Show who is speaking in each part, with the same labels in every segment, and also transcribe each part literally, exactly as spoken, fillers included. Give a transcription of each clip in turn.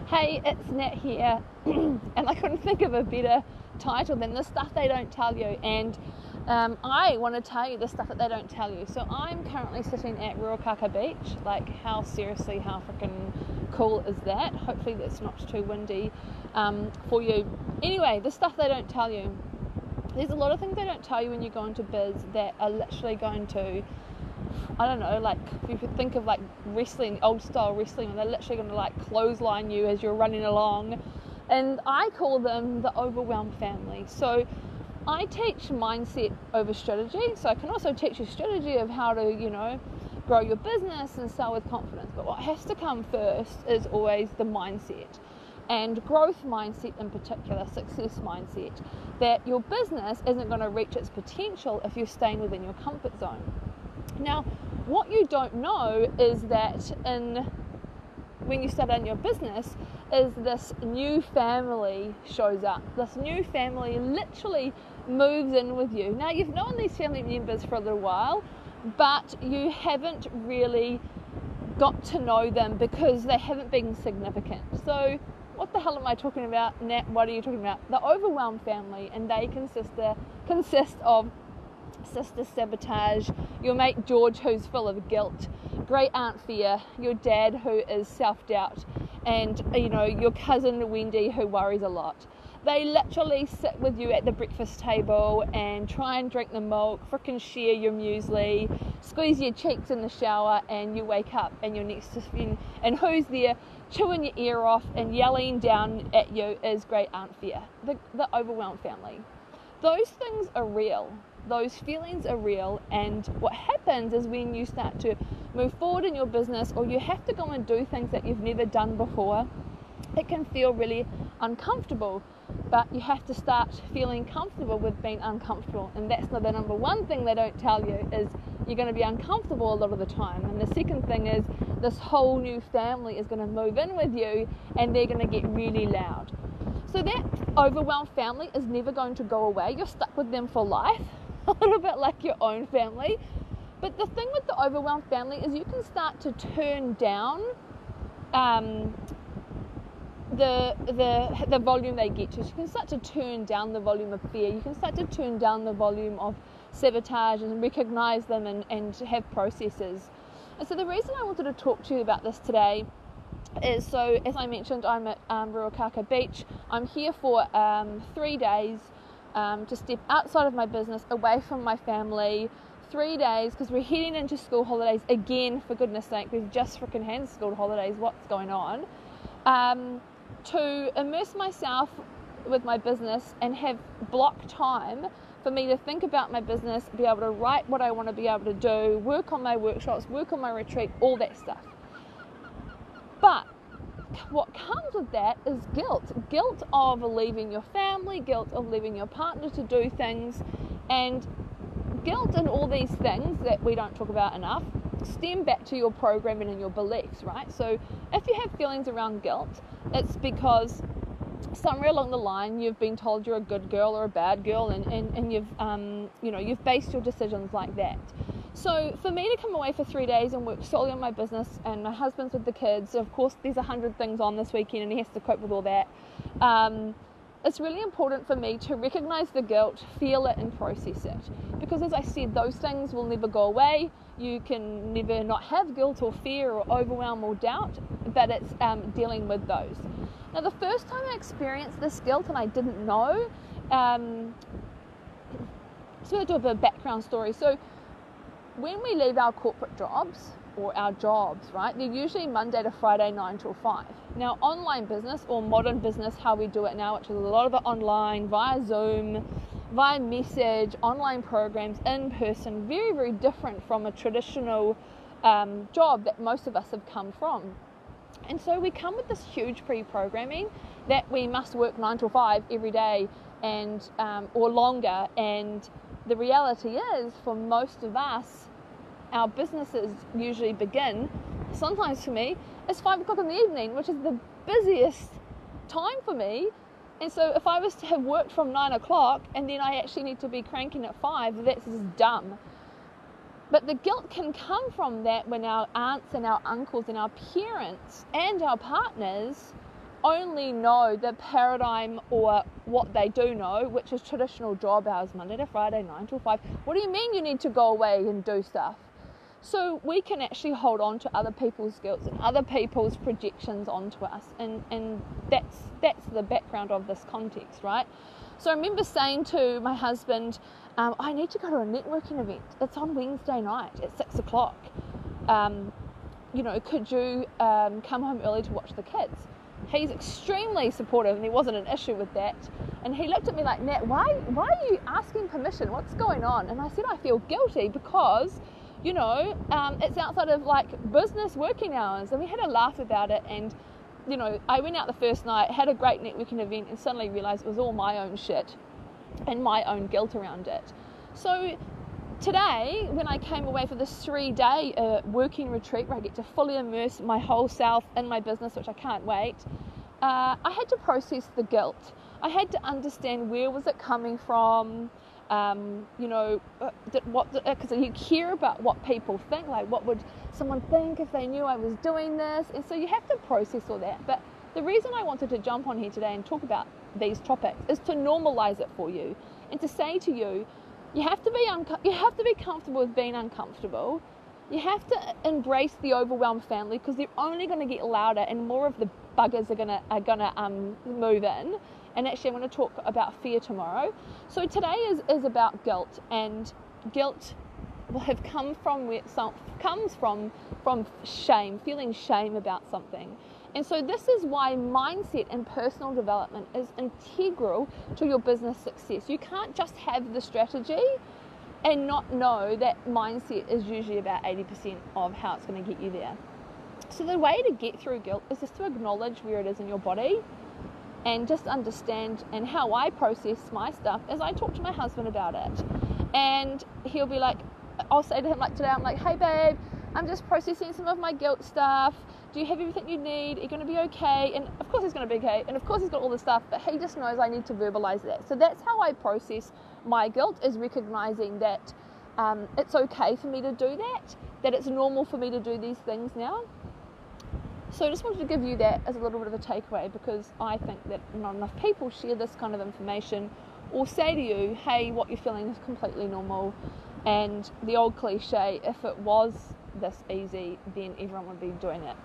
Speaker 1: Hey, it's Nat here, and I couldn't think of a better title than The Stuff They Don't Tell You, and um, I want to tell you the stuff that they don't tell you. So I'm currently sitting at Ruakaka Beach. Like, how seriously, how freaking cool is that? Hopefully that's not too windy um, for you. Anyway, the stuff they don't tell you. There's a lot of things they don't tell you when you go into biz that are literally going to, I don't know, like if you could think of like wrestling, old style wrestling, they're literally going to like clothesline you as you're running along. And I call them the overwhelmed family. So I teach mindset over strategy. So I can also teach you strategy of how to, you know, grow your business and sell with confidence. But what has to come first is always the mindset. And growth mindset in particular, success mindset, that your business isn't going to reach its potential if you're staying within your comfort zone. Now, what you don't know is that in when you start in your business is this new family shows up. This new family literally moves in with you. Now, you've known these family members for a little while, but you haven't really got to know them because they haven't been significant. So what the hell am I talking about, Nat? What are you talking about? The overwhelmed family, and they consist, uh, consist of sister sabotage, your mate George who's full of guilt, great aunt fear, your dad who is self-doubt, and you know your cousin Wendy who worries a lot. They literally sit with you at the breakfast table and try and drink the milk, frickin' share your muesli, squeeze your cheeks in the shower, and you wake up and you're next to spin. And who's there chewing your ear off and yelling down at you is great aunt fear, the, the overwhelmed family. Those things are real. Those feelings are real, and what happens is when you start to move forward in your business, or you have to go and do things that you've never done before, it can feel really uncomfortable, but you have to start feeling comfortable with being uncomfortable. And that's the number one thing they don't tell you, is you're going to be uncomfortable a lot of the time. And the second thing is this whole new family is going to move in with you, and they're going to get really loud. So that overwhelmed family is never going to go away. You're stuck with them for life, a little bit like your own family. But the thing with the overwhelmed family is you can start to turn down um, the the the volume they get to. So you can start to turn down the volume of fear. You can start to turn down the volume of sabotage and recognize them and, and have processes. And so the reason I wanted to talk to you about this today is, so as I mentioned, I'm at um, Ruakaka Beach. I'm here for um, three days um, to step outside of my business, away from my family. Three days because we're heading into school holidays again, for goodness sake. We've just freaking had school holidays. What's going on? Um, to immerse myself with my business and have block time for me to think about my business, be able to write what I want to be able to do, work on my workshops, work on my retreat, all that stuff. But what comes with that is guilt. Guilt of leaving your family, guilt of leaving your partner to do things, and guilt and all these things that we don't talk about enough stem back to your programming and your beliefs, right? So if you have feelings around guilt, it's because somewhere along the line you've been told you're a good girl or a bad girl, and, and, and you've um, you know you've based your decisions like that. So for me to come away for three days and work solely on my business, and my husband's with the kids, of course there's a hundred things on this weekend and he has to cope with all that, um, it's really important for me to recognize the guilt, feel it, and process it. Because as I said, those things will never go away. You can never not have guilt or fear or overwhelm or doubt, but it's um, dealing with those. Now, the first time I experienced this guilt and I didn't know, um, so I'll do a bit of background story. So when we leave our corporate jobs, or our jobs, right, they're usually Monday to Friday, nine till five. Now, online business, or modern business, how we do it now, which is a lot of it online, via Zoom, via message, online programs, in person, very, very different from a traditional um, job that most of us have come from. And so we come with this huge pre-programming that we must work nine till five every day, and um, or longer. And the reality is, for most of us, our businesses usually begin, sometimes for me, it's five o'clock in the evening, which is the busiest time for me. And so if I was to have worked from nine o'clock and then I actually need to be cranking at five, that's just dumb. But the guilt can come from that when our aunts and our uncles and our parents and our partners only know the paradigm or what they do know, which is traditional job hours, Monday to Friday, nine till five. What do you mean you need to go away and do stuff? So we can actually hold on to other people's guilt and other people's projections onto us, and, and that's that's the background of this context, right? So I remember saying to my husband, um, I need to go to a networking event. It's on Wednesday night at six o'clock. Um, you know, could you um, come home early to watch the kids? He's extremely supportive, and there wasn't an issue with that. And he looked at me like, Nat, why, why are you asking permission? What's going on? And I said, I feel guilty because, you know, um, it's outside of like business working hours. And we had a laugh about it. And, you know, I went out the first night, had a great networking event, and suddenly realized it was all my own shit and my own guilt around it. So today, when I came away for this three-day uh, working retreat where I get to fully immerse my whole self in my business, which I can't wait, uh, I had to process the guilt. I had to understand where was it coming from, um, you know, uh, did, what because you care about what people think, like what would someone think if they knew I was doing this, and so you have to process all that. But the reason I wanted to jump on here today and talk about these topics is to normalize it for you and to say to you, You have to be unco- you have to be comfortable with being uncomfortable. You have to embrace the overwhelmed family, because they're only going to get louder and more of the buggers are gonna are gonna um move in. And actually, I'm going to talk about fear tomorrow. So today is, is about guilt, and guilt will have come from where some comes from from shame, feeling shame about something. And so this is why mindset and personal development is integral to your business success. You can't just have the strategy and not know that mindset is usually about eighty percent of how it's going to get you there. So the way to get through guilt is just to acknowledge where it is in your body and just understand. And how I process my stuff is I talk to my husband about it. And he'll be like, I'll say to him like today, I'm like, hey babe, I'm just processing some of my guilt stuff. Do you have everything you need? Are you going to be okay? And of course he's going to be okay. And of course he's got all the stuff, but he just knows I need to verbalize that. So that's how I process my guilt, is recognizing that um, it's okay for me to do that, that it's normal for me to do these things now. So I just wanted to give you that as a little bit of a takeaway, because I think that not enough people share this kind of information or say to you, hey, what you're feeling is completely normal. And the old cliche, if it was this easy, then everyone would be doing it.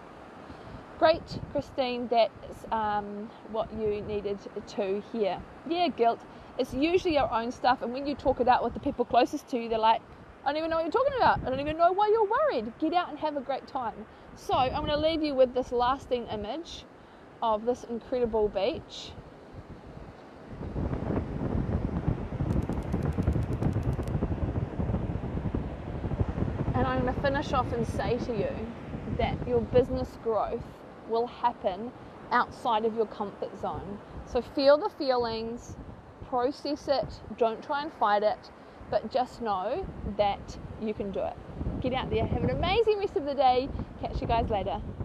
Speaker 1: Great, Christine, that's um, what you needed to hear. Yeah, guilt. It's usually your own stuff, and when you talk it out with the people closest to you, they're like, I don't even know what you're talking about. I don't even know why you're worried. Get out and have a great time. So I'm going to leave you with this lasting image of this incredible beach. And I'm going to finish off and say to you that your business growth will happen outside of your comfort zone. So feel the feelings, process it, don't try and fight it, but just know that you can do it. Get out there, have an amazing rest of the day. Catch you guys later.